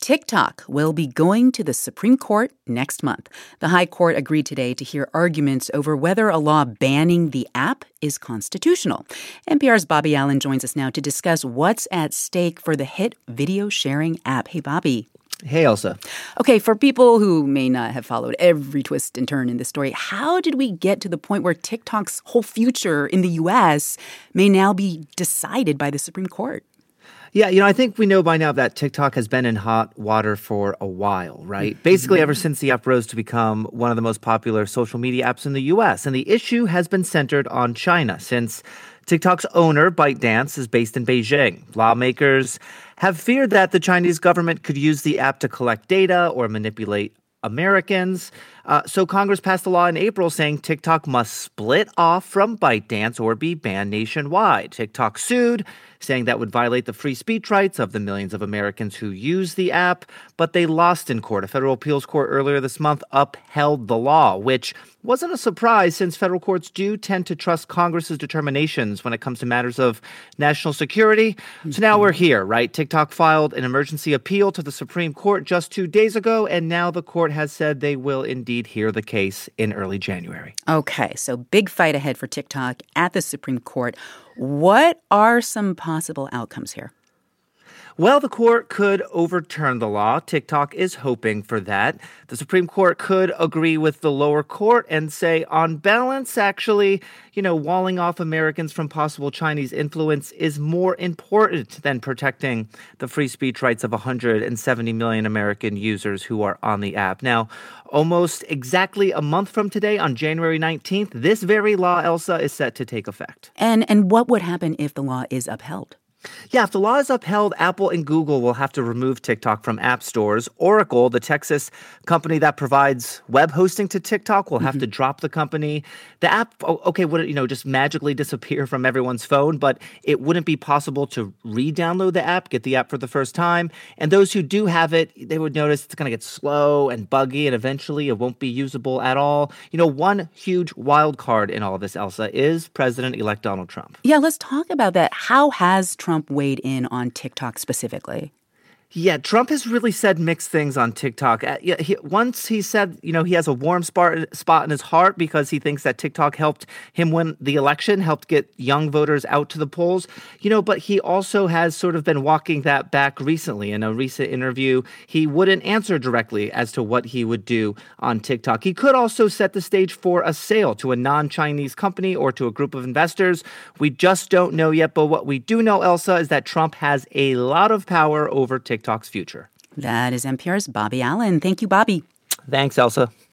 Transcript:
TikTok will be going to the Supreme Court next month. The High Court agreed today to hear arguments over whether a law banning the app is constitutional. NPR's Bobby Allen joins us now to discuss what's at stake for the hit video sharing app. Hey, Bobby. Hey, Elsa. Okay, for people who may not have followed every twist and turn in this story, how did we get to the point where TikTok's whole future in the U.S. may now be decided by the Supreme Court? Yeah, I think we know by now that TikTok has been in hot water for a while, right? Basically, ever since the app rose to become one of the most popular social media apps in the U.S. And the issue has been centered on China since TikTok's owner, ByteDance, is based in Beijing. Lawmakers have feared that the Chinese government could use the app to collect data or manipulate Americans. So Congress passed a law in April saying TikTok must split off from ByteDance or be banned nationwide. TikTok sued, saying that would violate the free speech rights of the millions of Americans who use the app, but they lost in court. A federal appeals court earlier this month upheld the law, which wasn't a surprise since federal courts do tend to trust Congress's determinations when it comes to matters of national security. So now we're here, right? TikTok filed an emergency appeal to the Supreme Court just 2 days ago, and now the court has said they will indeed hear the case in early January. Okay, so big fight ahead for TikTok at the Supreme Court. What are some possible outcomes here? Well, the court could overturn the law. TikTok is hoping for that. The Supreme Court could agree with the lower court and say, on balance, actually, walling off Americans from possible Chinese influence is more important than protecting the free speech rights of 170 million American users who are on the app. Now, almost exactly a month from today, on January 19th, this very law, Elsa, is set to take effect. And what would happen if the law is upheld? Yeah, if the law is upheld, Apple and Google will have to remove TikTok from app stores. Oracle, the Texas company that provides web hosting to TikTok, will have to drop the company. The app, would just magically disappear from everyone's phone, but it wouldn't be possible to re-download the app, get the app for the first time. And those who do have it, they would notice it's going to get slow and buggy, and eventually it won't be usable at all. One huge wild card in all of this, Elsa, is President-elect Donald Trump. Yeah, let's talk about that. How has Trump weighed in on TikTok specifically? Yeah, Trump has really said mixed things on TikTok. Once he said, he has a warm spot in his heart because he thinks that TikTok helped him win the election, helped get young voters out to the polls. But he also has sort of been walking that back recently. In a recent interview, he wouldn't answer directly as to what he would do on TikTok. He could also set the stage for a sale to a non-Chinese company or to a group of investors. We just don't know yet. But what we do know, Elsa, is that Trump has a lot of power over TikTok's future. That is NPR's Bobby Allen. Thank you, Bobby. Thanks, Elsa.